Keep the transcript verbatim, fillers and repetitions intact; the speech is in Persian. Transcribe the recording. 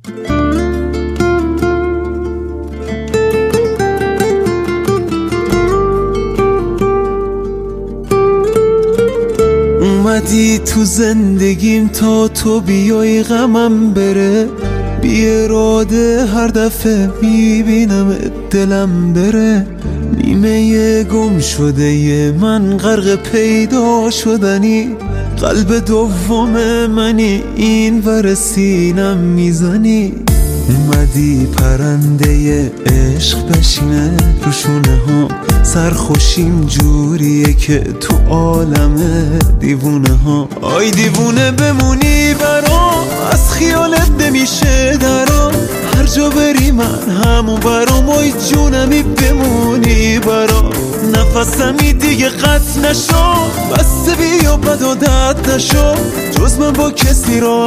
اومدی تو زندگیم تا تو بیای غمم بره، بی اراده هر دفعه میبینم دلم بره. نیمه گم شده ی من غرق پیدا شدنی، قلب دوم منی این ور سینم میزنی. اومدی پرنده عشق بشینه رو شونه ها، سرخوشیم جوریه که تو عالم دیوونه ها. آی دیوونه بمونی برام، از خیالت نمیشه درام، هر جا بری من همون برام. آی جونمی بمونی برام، نفسمی دیگه قطع نشو، بس بیا بد و درد نشو، جز من با کسی راحت